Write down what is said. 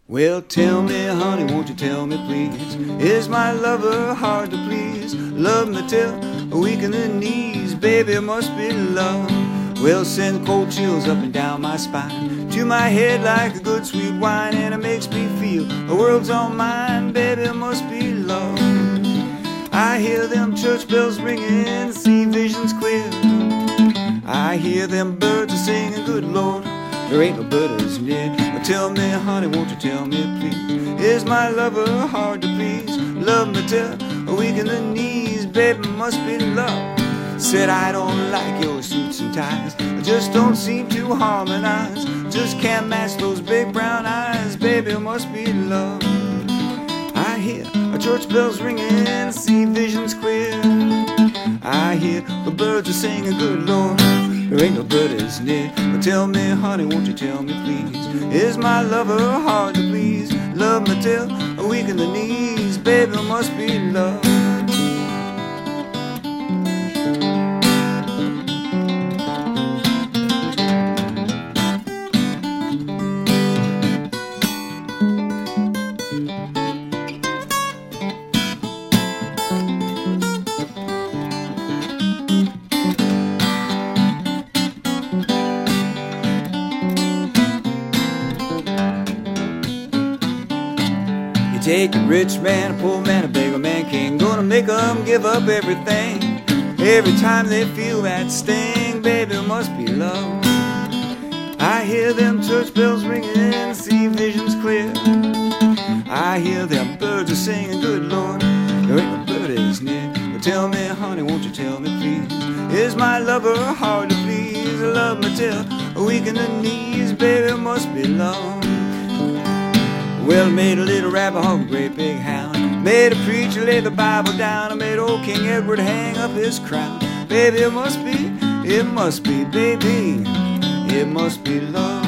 Well, tell me, honey, won't you tell me, please? Is my lover hard to please? Love me till weak in the knees, baby, it must be love. Well, send cold chills up and down my spine, to my head like a good sweet wine, and it makes me feel the world's all mine, baby, it must be love. I hear them church bells ringing, see visions clear. I hear them birds are singing, good Lord, there ain't no birds near. But tell me, honey, won't you tell me, please? Is my lover hard to please? Love me till weak in the knees, baby, must be love. Said I don't like your suits and ties, I just don't seem to harmonize. Just can't match those big brown eyes, baby, it must be love. I hear church bells ringing, see visions clear. I hear the birds are singing, good Lord, there ain't no birdies near. But tell me, honey, won't you tell me, please? Is my lover hard to please? Love me till weak in the knees, baby, it must be love. Take a rich man, a poor man, a beggar man, king, gonna make them give up everything. Every time they feel that sting, baby, it must be love. I hear them church bells ringing, see visions clear. I hear them birds are singing, good Lord, there ain't no birdies near. But tell me, honey, won't you tell me, please? Is my lover hard to please? Love me till weak in the knees, baby, it must be love. Well, made a little rabbit hog, a great big hound, made a preacher lay the Bible down, I made old King Edward hang up his crown. Baby, it must be, baby, it must be love.